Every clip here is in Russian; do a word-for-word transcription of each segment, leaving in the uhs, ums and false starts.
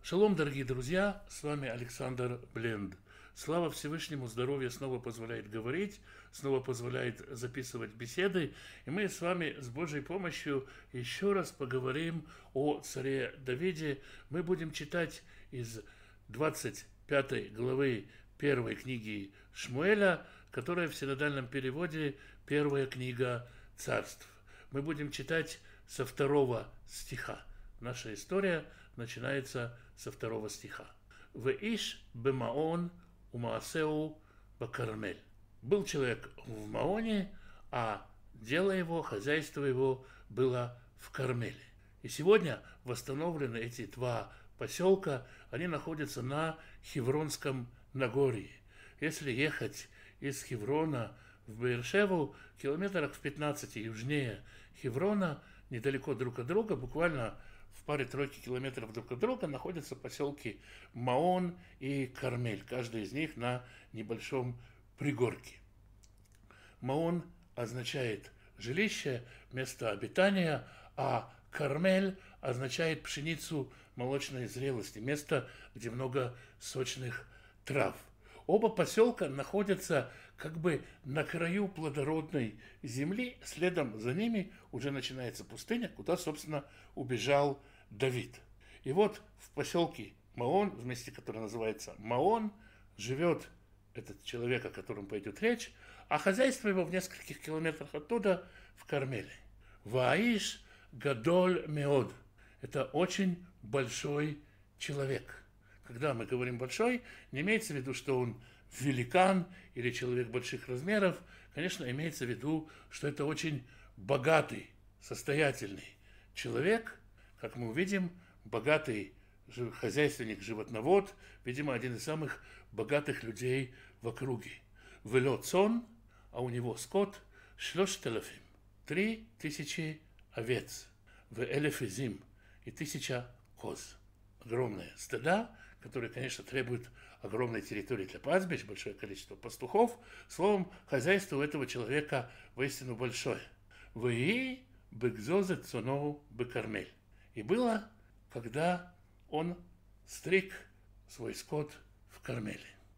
Шалом, дорогие друзья, с вами Александр Бленд. Слава Всевышнему, здоровье снова позволяет говорить, снова позволяет записывать беседы. И мы с вами с Божьей помощью еще раз поговорим о царе Давиде. Мы будем читать из двадцать пятой главы первой книги Шмуэля, которая в синодальном переводе «Первая книга царств». Мы будем читать со второго стиха. Наша история начинается со второго стиха. «Веиш бемаон умаасеу бакармель». Был человек в Маоне, а дело его, хозяйство его было в Кармеле. И сегодня восстановлены эти два поселка, они находятся на Хевронском Нагорье. Если ехать из Хеврона в Беэр-Шеву, километрах в пятнадцати южнее Хеврона, недалеко друг от друга, буквально в паре-тройке километров друг от друга, находятся поселки Маон и Кармель, каждый из них на небольшом пригорке. Маон означает жилище, место обитания, а Кармель означает пшеницу молочной зрелости, место, где много сочных трав. Оба поселка находятся как бы на краю плодородной земли, следом за ними уже начинается пустыня, куда, собственно, убежал Давид. И вот в поселке Маон, в месте, которое называется Маон, живет этот человек, о котором пойдет речь, а хозяйство его в нескольких километрах оттуда в Кармеле. Ваиш гадоль меод. Это очень большой человек. Когда мы говорим «большой», не имеется в виду, что он великан или человек больших размеров. Конечно, имеется в виду, что это очень богатый, состоятельный человек. Как мы увидим, богатый хозяйственник, животновод, видимо, один из самых богатых людей в округе. Вело цон, а у него скот, шлоштелефим, три тысячи овец, в элефизим и тысяча коз. Огромные стада, которые, конечно, требуют огромной территории для пастбищ, большое количество пастухов. Словом, хозяйство у этого человека воистину большое. «Ваи бэгзозе цоноу бэкармель». И было, когда он стриг свой скот в Кармеле.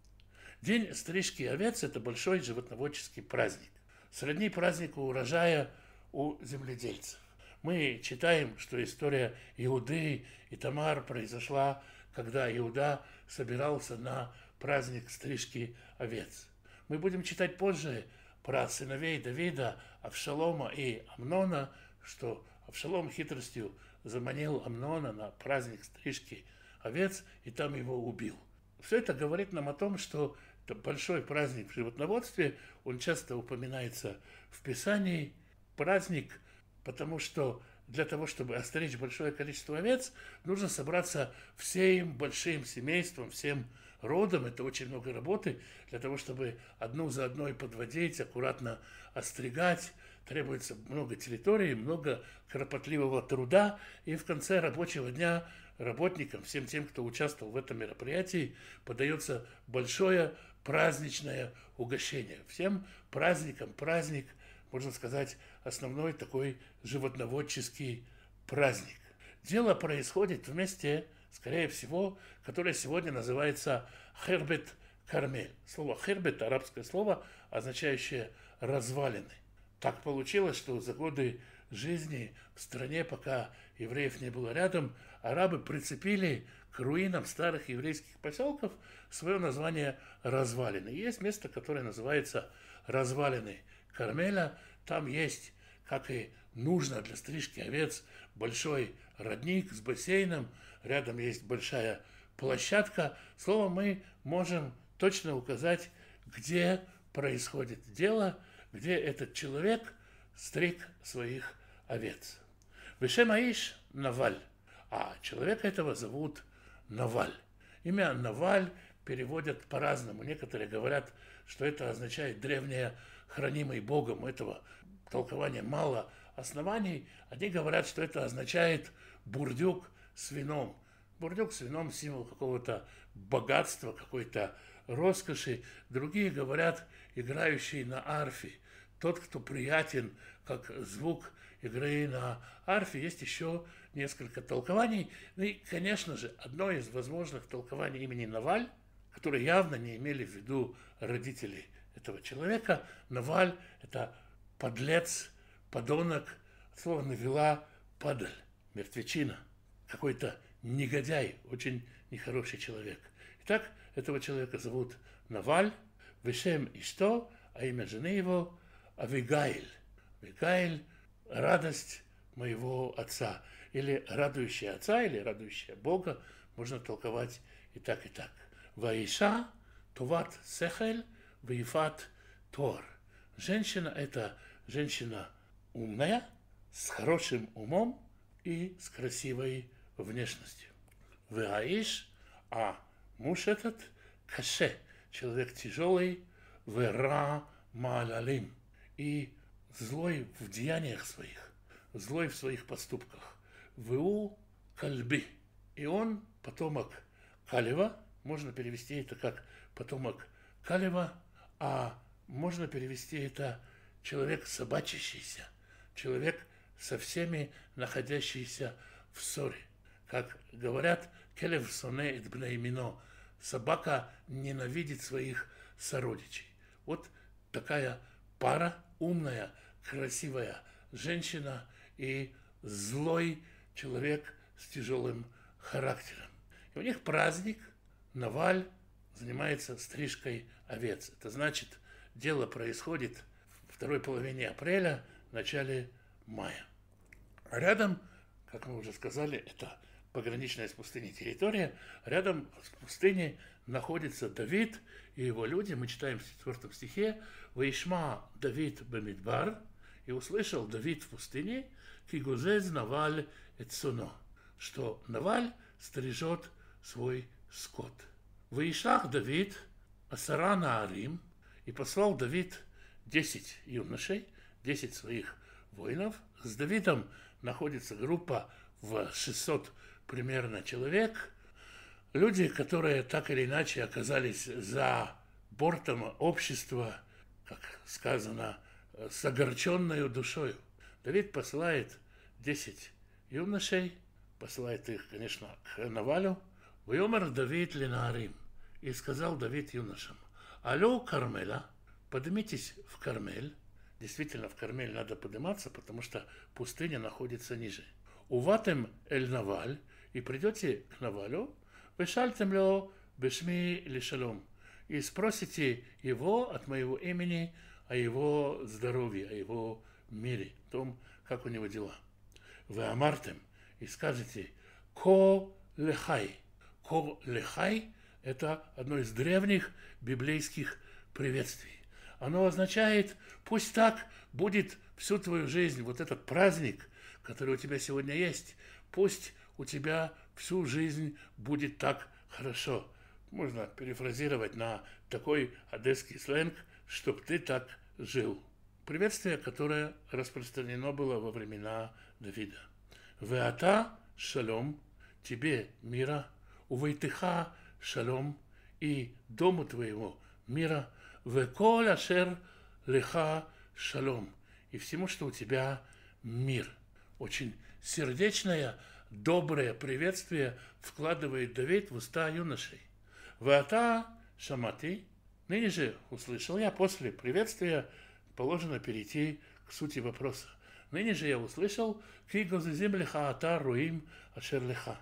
День стрижки овец – это большой животноводческий праздник, сродни празднику урожая у земледельцев. Мы читаем, что история Иуды и Тамар произошла, когда Иуда собирался на праздник стрижки овец. Мы будем читать позже про сыновей Давида, Авшалома и Амнона, что Авшалом хитростью заманил Амнона на праздник стрижки овец и там его убил. Все это говорит нам о том, что это большой праздник в животноводстве, он часто упоминается в Писании, праздник, потому что для того, чтобы остричь большое количество овец, нужно собраться всем большим семейством, всем родом. Это очень много работы. Для того, чтобы одну за одной подводить, аккуратно остригать, требуется много территории, много кропотливого труда. И в конце рабочего дня работникам, всем тем, кто участвовал в этом мероприятии, подается большое праздничное угощение. Всем праздникам праздник, можно сказать, основной такой животноводческий праздник. Дело происходит в месте, скорее всего, которое сегодня называется Хербет Кармель. Слово Хербет, арабское слово, означающее развалины. Так получилось, что за годы жизни в стране, пока евреев не было рядом, арабы прицепили к руинам старых еврейских поселков свое название развалины. Есть место, которое называется развалины Кармеля. Там есть, как и нужно для стрижки овец, большой родник с бассейном, рядом есть большая площадка. Словом, мы можем точно указать, где происходит дело, где этот человек стриг своих овец. Вешемаиш Наваль, а человека этого зовут Наваль. Имя Наваль переводят по-разному. Некоторые говорят, что это означает древнее хранимый Богом. У этого толкования мало оснований. Одни говорят, что это означает бурдюк с вином. Бурдюк с вином – символ какого-то богатства, какой-то роскоши. Другие говорят, играющий на арфе. Тот, кто приятен, как звук игры на арфе. Есть еще несколько толкований. Ну и, конечно же, одно из возможных толкований имени Наваль, которое явно не имели в виду родители этого человека. Наваль – это подлец, подонок, от слова навела падаль, мертвечина, какой-то негодяй, очень нехороший человек. Итак, этого человека зовут Наваль, Вешем Ишто, а имя жены его Авигаиль. Авигаиль – радость моего отца, или радующая отца, или радующая Бога, можно толковать и так, и так. Ваиша Туват Сехель Ваифат Тор. Женщина – это женщина умная, с хорошим умом и с красивой внешностью. Ваиш, а муж этот каше, человек тяжелый, вера малалим, и злой в деяниях своих, злой в своих поступках. Ву кальби, и он потомок Калева, можно перевести это как потомок Калева, а можно перевести это человек собачащийся, человек со всеми находящийся в ссоре. Как говорят, келев соне эт бней мино, собака ненавидит своих сородичей. Вот такая пара, умная, красивая женщина и злой человек с тяжелым характером. И у них праздник, Наваль занимается стрижкой овец. Это значит, дело происходит в второй половине апреля, в начале мая. А рядом, как мы уже сказали, это пограничная с пустыней территория, рядом с пустыней находится Давид и его люди. Мы читаем в четвертом стихе: «Ваишма Давид бамидбар», и услышал Давид в пустыне, «Кигузез Наваль эцуно», что Наваль стрижет свой скот. «Ваишах Давид асара наарим», и послал Давид десять юношей, десять своих воинов. С Давидом находится группа в шестьсот примерно человек. Люди, которые так или иначе оказались за бортом общества, как сказано, с огорченной душой. Давид посылает десять юношей, посылает их, конечно, к Навалю. «Вайомер Давид ленаарим», и сказал Давид юношам: «Алло, Кармеля, поднимитесь в Кармель». Действительно, в Кармель надо подниматься, потому что пустыня находится ниже. «Уватем эль Наваль», и придете к Навалю, «Вешальтем ло бешми лишалом», и спросите его от моего имени о его здоровье, о его мире, о том, как у него дела. «Вы амартем», и скажете: «Ко лехай». «Ко лехай» – это одно из древних библейских приветствий. Оно означает: пусть так будет всю твою жизнь, вот этот праздник, который у тебя сегодня есть, пусть у тебя всю жизнь будет так хорошо. Можно перефразировать на такой одесский сленг, чтоб ты так жил. Приветствие, которое распространено было во времена Давида. «Веата шалом», тебе мира, «Увейтыха шалом», и дому твоего мира, «Веколь ашер леха шалом», и всему, что у тебя мир. Очень сердечное, доброе приветствие вкладывает Давид в уста юношей. «Веата шамати», ныне же услышал я. После приветствия положено перейти к сути вопроса. «Ныне же я услышал, ки гозизим леха ата руим ашер леха».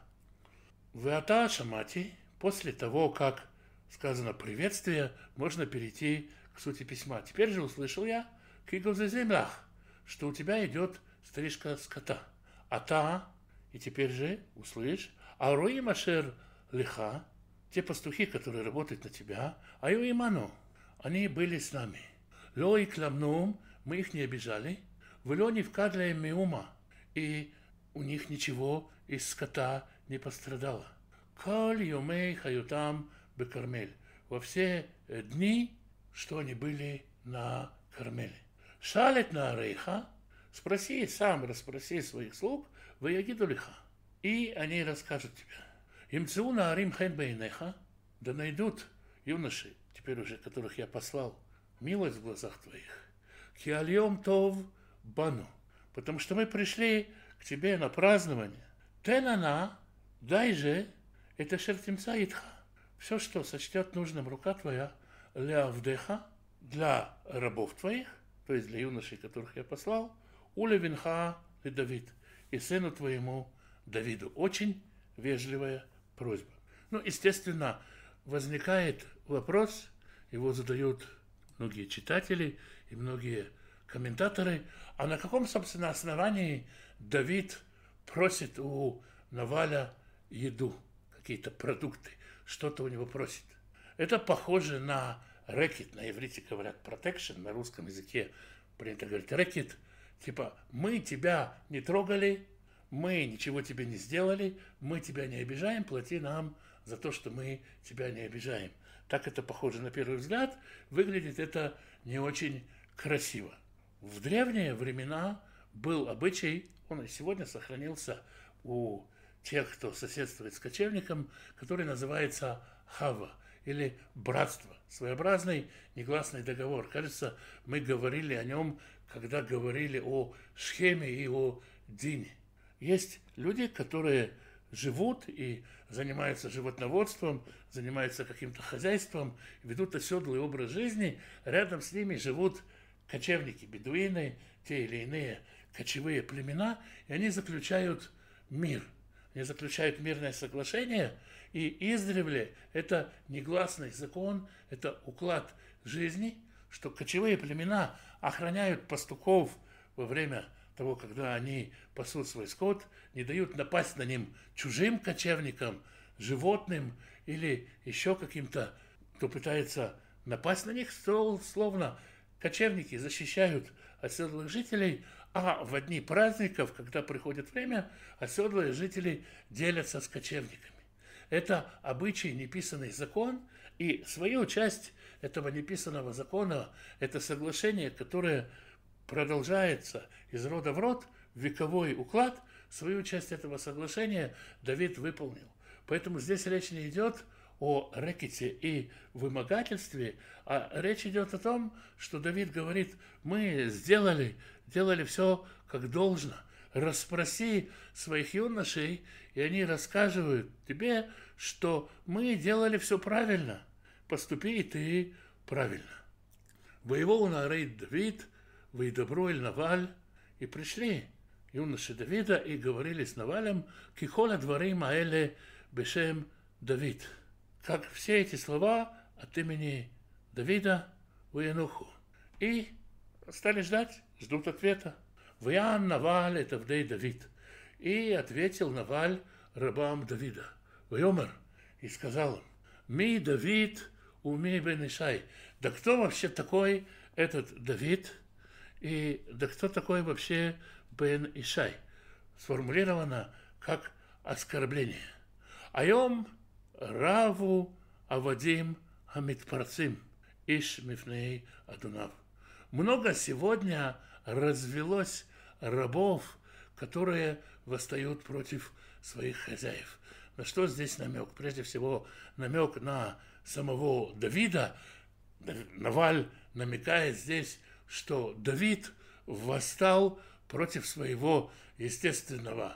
«Веата шамати», после того, как сказано приветствие, можно перейти к сути письма. «Теперь же услышал я, ки гозизим лах», что у тебя идет стрижка скота. «Ата», и теперь же услышь, «А руим ашер леха», те пастухи, которые работают на тебя, «А ю иману», они были с нами. «Ло и кламнум», мы их не обижали, «Вло не вкадляем миума», и у них ничего из скота не пострадало. «Коль юмей хаютам бекармель», во все дни, что они были на Кармеле. «Шалет на рейха», спроси сам, расспроси своих слуг, «Ваягиду лиха», и они расскажут тебе. «Имцу на арим хэн бейнеха», да найдут юноши, теперь уже которых я послал, милость в глазах твоих. «Ки альем тов бану», потому что мы пришли к тебе на празднование. Тенана, дай же, это шертимца итха. Все, что сочтет нужным рука твоя, леавдеха, для рабов твоих, то есть для юношей, которых я послал, уле винха и Давид, и сыну твоему Давиду. Очень вежливая просьба. Ну, естественно, возникает вопрос, его задают многие читатели и многие комментаторы, а на каком, собственно, основании Давид просит у Наваля еду, какие-то продукты, что-то у него просит. Это похоже на рэкет, на иврите говорят protection, на русском языке принято говорить рэкет, типа мы тебя не трогали, мы ничего тебе не сделали, мы тебя не обижаем, плати нам за то, что мы тебя не обижаем. Так это похоже на первый взгляд, выглядит это не очень красиво. В древние времена был обычай, он и сегодня сохранился у тех, кто соседствует с кочевником, который называется хава, или братство, своеобразный негласный договор. Кажется, мы говорили о нем, когда говорили о Шхеме и о Дине. Есть люди, которые живут и занимаются животноводством, занимаются каким-то хозяйством, ведут оседлый образ жизни. Рядом с ними живут кочевники, бедуины, те или иные кочевые племена, и они заключают мир. Они заключают мирное соглашение, и издревле это негласный закон, это уклад жизни, что кочевые племена охраняют пастухов во время того, когда они пасут свой скот, не дают напасть на ним чужим кочевникам, животным или еще каким-то, кто пытается напасть на них, словно кочевники защищают оседлых жителей, а в дни праздников, когда приходит время, оседлые жители делятся с кочевниками. Это обычай, неписанный закон, и свою часть этого неписанного закона, это соглашение, которое продолжается из рода в род, вековой уклад, свою часть этого соглашения Давид выполнил. Поэтому здесь речь не идет о рэкете и вымогательстве, а речь идет о том, что Давид говорит, мы сделали, делали все как должно. Расспроси своих юношей, и они рассказывают тебе, что мы делали все правильно. Поступи и ты правильно. Воевал на рейд Давид, выйдобро эль Наваль, и пришли юноши Давида и говорили с Навалем, кихола дворим аэле бешем Давид. Как все эти слова от имени Давида Уянуху. И стали ждать, ждут ответа. Ваян Наваль это вдей Давид. И ответил Наваль рабам Давида. Вайомер, и сказал им, ми Давид, уми бен Ишай. Да кто вообще такой этот Давид? И да кто такой вообще бен Ишай? Сформулировано как оскорбление. Айом раву авадим хамитпарцим иш мифней адунав. Много сегодня развелось рабов, которые восстают против своих хозяев. На что здесь намек? Прежде всего, намек на самого Давида. Наваль намекает здесь, что Давид восстал против своего естественного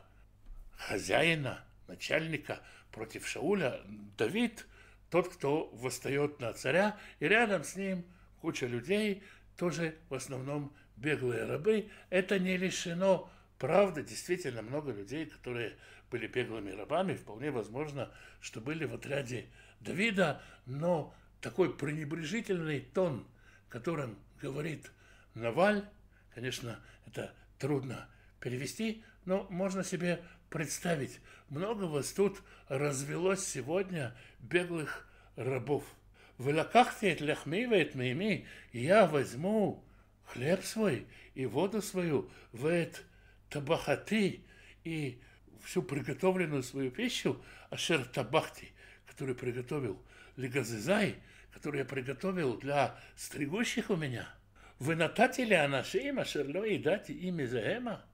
хозяина, начальника, против Шауля. Давид тот, кто восстает на царя, и рядом с ним куча людей, тоже в основном беглые рабы. Это не лишено правды. Действительно, много людей, которые были беглыми рабами, вполне возможно, что были в отряде Давида, но такой пренебрежительный тон, которым говорит Наваль, конечно, это трудно перевести, но можно себе представить. Много вас тут развелось сегодня беглых рабов. Вы лакахте ляхмивает моими, и я возьму хлеб свой и воду свою, в это табахаты, и всю приготовленную свою пищу, ашер табахти, которую приготовил легазизай, который я приготовил для стригущих у меня. Вы нататили анашим, ашер ло едати ими заэма,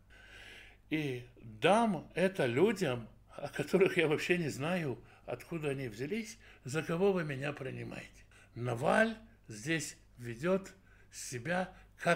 и дам это людям, о которых я вообще не знаю, откуда они взялись, за кого вы меня принимаете. Наваль здесь ведет себя как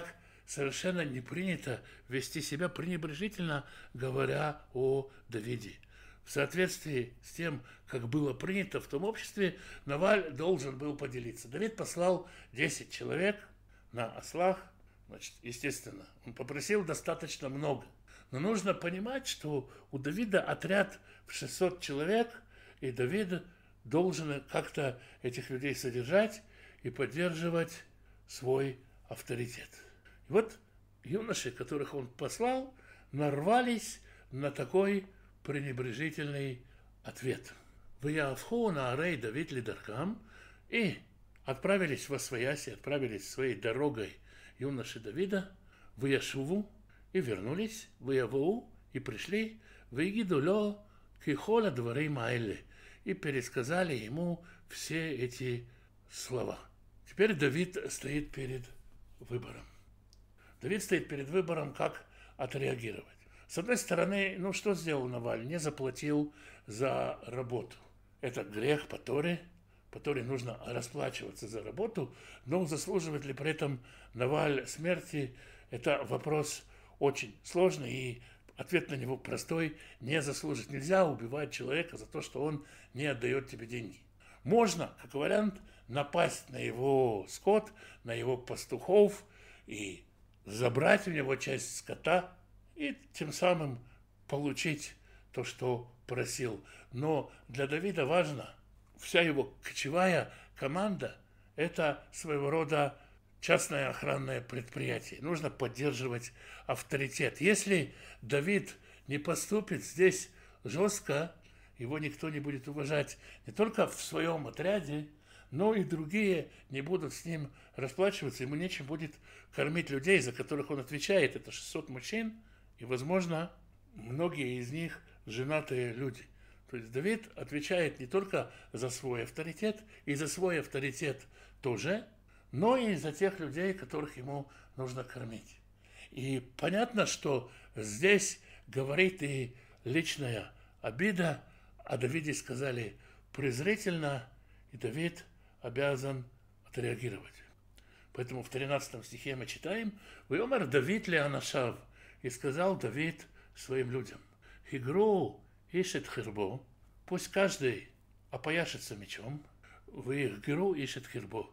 совершенно не принято вести себя пренебрежительно, говоря о Давиде. В соответствии с тем, как было принято в том обществе, Наваль должен был поделиться. Давид послал десять человек на ослах. Значит, естественно, он попросил достаточно много. Но нужно понимать, что у Давида отряд в шестьсот человек, и Давид должен как-то этих людей содержать и поддерживать свой авторитет. И вот юноши, которых он послал, нарвались на такой пренебрежительный ответ. «Ваяавху наарей Давид лидаркам» и отправились во свояси, отправились своей дорогой юноши Давида, «Ваяшуву» и вернулись, «Ваяву» и пришли, «Ваигиду ло кихола дворим аэле» и пересказали ему все эти слова. Теперь Давид стоит перед выбором. Давид стоит перед выбором, как отреагировать. С одной стороны, ну что сделал Наваль? Не заплатил за работу. Это грех по Торе. По Торе нужно расплачиваться за работу, но заслуживает ли при этом Наваль смерти? Это вопрос очень сложный, и ответ на него простой: не заслужить. Нельзя убивать человека за то, что он не отдает тебе деньги. Можно, как вариант, напасть на его скот, на его пастухов и забрать у него часть скота, и тем самым получить то, что просил. Но для Давида важно, вся его кочевая команда – это своего рода частное охранное предприятие. Нужно поддерживать авторитет. Если Давид не поступит здесь жестко, его никто не будет уважать не только в своем отряде, но и другие не будут с ним расплачиваться. Ему нечем будет кормить людей, за которых он отвечает. Это шестьсот мужчин, и, возможно, многие из них женатые люди. То есть Давид отвечает не только за свой авторитет, и за свой авторитет тоже, но и за тех людей, которых ему нужно кормить. И понятно, что здесь говорит и личная обида. О Давиде сказали презрительно, и Давид обязан отреагировать. Поэтому в тринадцатом стихе мы читаем: «Вайомар Давид леанашав», и сказал Давид своим людям: «Хигру ишет хирбо», пусть каждый опояшется мечом, «Ваихгру ишет хирбо»,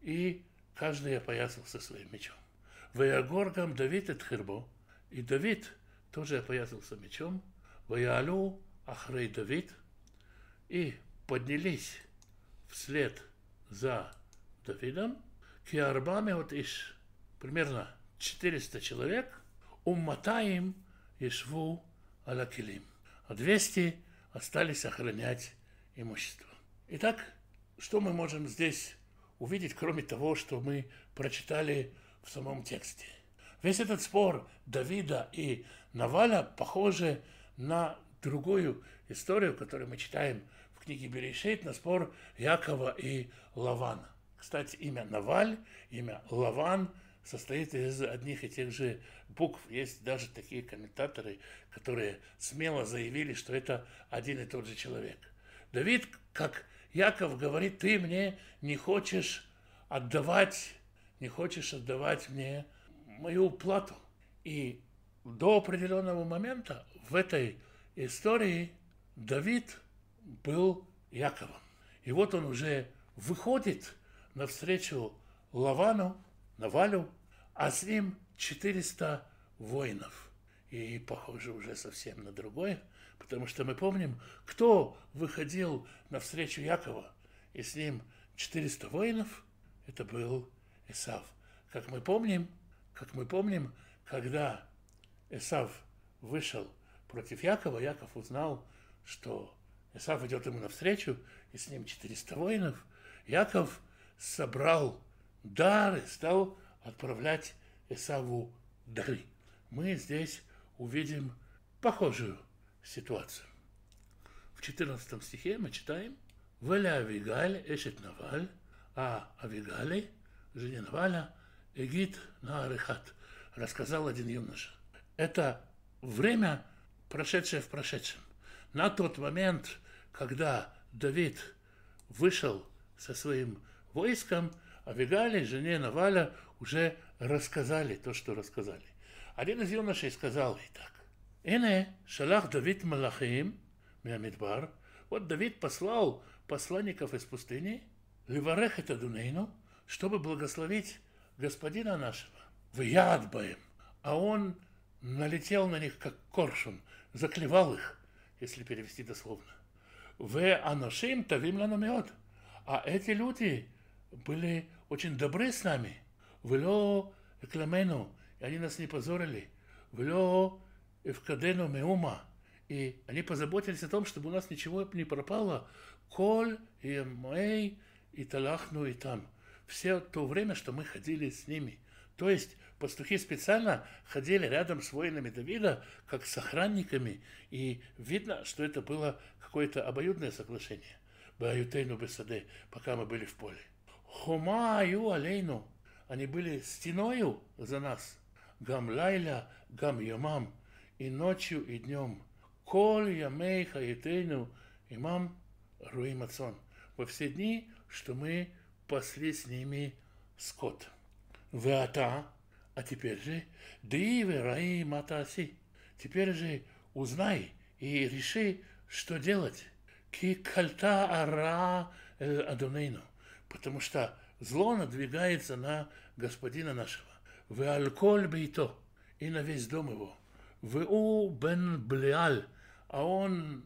и каждый опоясался своим мечом. «Ваягоргам Давид эт хирбо», и Давид тоже опоясался мечом, «Ваялу ахрей Давид», и поднялись вслед за Давидом, «Киарбами от иш», примерно четыреста человек, «Умматаим ишву алакилим», а двести остались охранять имущество. Итак, что мы можем здесь увидеть, кроме того, что мы прочитали в самом тексте? Весь этот спор Давида и Наваля похожи на другую историю, которую мы читаем в книге Берешит, на спор Якова и Лавана. Кстати, имя Наваль, имя Лаван состоит из одних и тех же букв. Есть даже такие комментаторы, которые смело заявили, что это один и тот же человек. Давид, как Яков, говорит: ты мне не хочешь отдавать, не хочешь отдавать мне мою плату. И до определенного момента в этой истории Давид был Яковом. И вот он уже выходит навстречу Лавану, Навалю, а с ним четыреста воинов. И похоже уже совсем на другое, потому что мы помним, кто выходил навстречу Якова, и с ним четыреста воинов, это был Эсав. Как мы помним, как мы помним, когда Эсав вышел против Якова, Яков узнал, что Эсав идет ему навстречу, и с ним четыреста воинов. Яков собрал дары, стал отправлять Эсаву дары. Мы здесь увидим похожую ситуацию. В четырнадцатом стихе мы читаем: «Валя Авигаль эшет Наваль, а Авигале, жене Наваля, эгит на Арехат», рассказал один юноша. Это время, прошедшее в прошедшем. На тот момент, когда Давид вышел со своим войском, Авигале, жене Наваля, уже рассказали то, что рассказали. Один из юношей сказал ей так. «Эне шалах Давид малахим миамидбар». Вот Давид послал посланников из пустыни, «Ливарех это Адунейну», чтобы благословить господина нашего. В Ядбаем. А он налетел на них, как коршун, заклевал их, если перевести дословно. В Аношим Тавим Ланамеот. А эти люди были очень добры с нами. Вело Экламену, и они нас не позорили. Вело Эвкадену Меума, и они позаботились о том, чтобы у нас ничего не пропало. Коль и Мэй и Талахну и там. Все то время, что мы ходили с ними. То есть пастухи специально ходили рядом с воинами Давида, как с охранниками, и видно, что это было какое-то обоюдное соглашение. Баютейну бесаде, пока мы были в поле. Хомаю алейну, они были стеною за нас. Гам лайля, гам ямам, и ночью, и днем. Коль ямей хаетейну, имам руим ацон. Во все дни, что мы пасли с ними скот. Веата, а теперь же, дивы раи матаси. Теперь же узнай и реши, что делать. Ки кальта ара адонейну. Потому что зло надвигается на господина нашего. Ве алколь бейто. И на весь дом его. Ве у бен блеаль. А он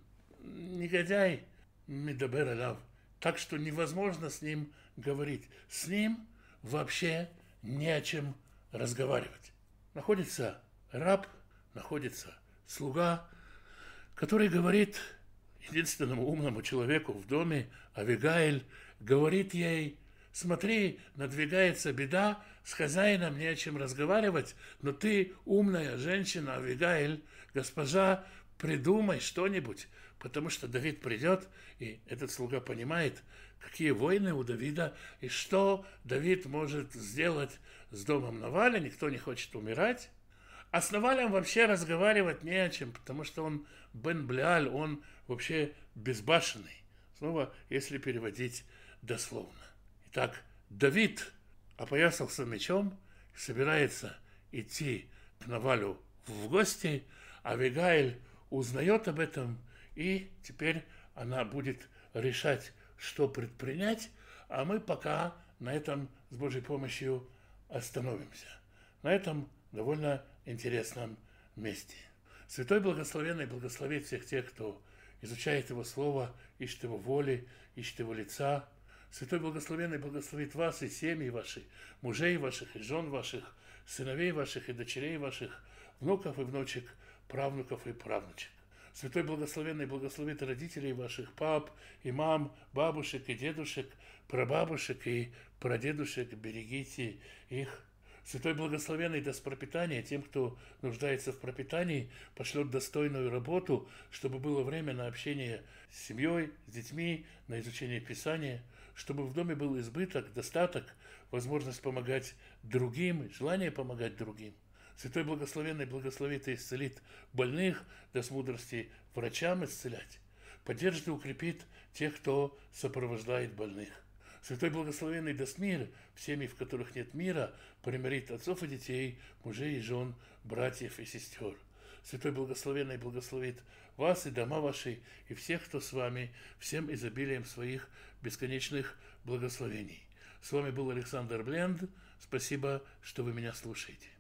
негодяй медабер алав. Так что невозможно с ним говорить. С ним вообще не о чем разговаривать. Находится раб, находится слуга, который говорит единственному умному человеку в доме, Авигаиль, говорит ей: смотри, надвигается беда, с хозяином не о чем разговаривать, но ты, умная женщина Авигаиль, госпожа, придумай что-нибудь, потому что Давид придет, и этот слуга понимает, какие войны у Давида, и что Давид может сделать с домом Наваля, никто не хочет умирать. А с Навалем вообще разговаривать не о чем, потому что он Бен Блеаль, он вообще безбашенный. Снова, если переводить дословно. Итак, Давид опоясался мечом, собирается идти к Навалю в гости, а Авигаиль узнает об этом, и теперь она будет решать, что предпринять, а мы пока на этом с Божьей помощью остановимся. На этом довольно интересном месте. Святой Благословенный благословит всех тех, кто изучает Его Слово, ищет Его воли, ищет Его лица. Святой Благословенный благословит вас и семьи ваши, мужей ваших и жен ваших, сыновей ваших и дочерей ваших, внуков и внучек, правнуков и правнучек. Святой Благословенный благословит родителей ваших, пап и мам, бабушек и дедушек, прабабушек и прадедушек, берегите их. Святой Благословенный даст пропитание тем, кто нуждается в пропитании, пошлет достойную работу, чтобы было время на общение с семьей, с детьми, на изучение Писания, чтобы в доме был избыток, достаток, возможность помогать другим, желание помогать другим. Святой Благословенный благословит и исцелит больных, даст мудрости врачам исцелять, поддержит и укрепит тех, кто сопровождает больных. Святой Благословенный даст мир в семьи, в которых нет мира, примирит отцов и детей, мужей и жен, братьев и сестер. Святой Благословенный благословит вас и дома ваши, и всех, кто с вами, всем изобилием своих бесконечных благословений. С вами был Александр Бленд. Спасибо, что вы меня слушаете.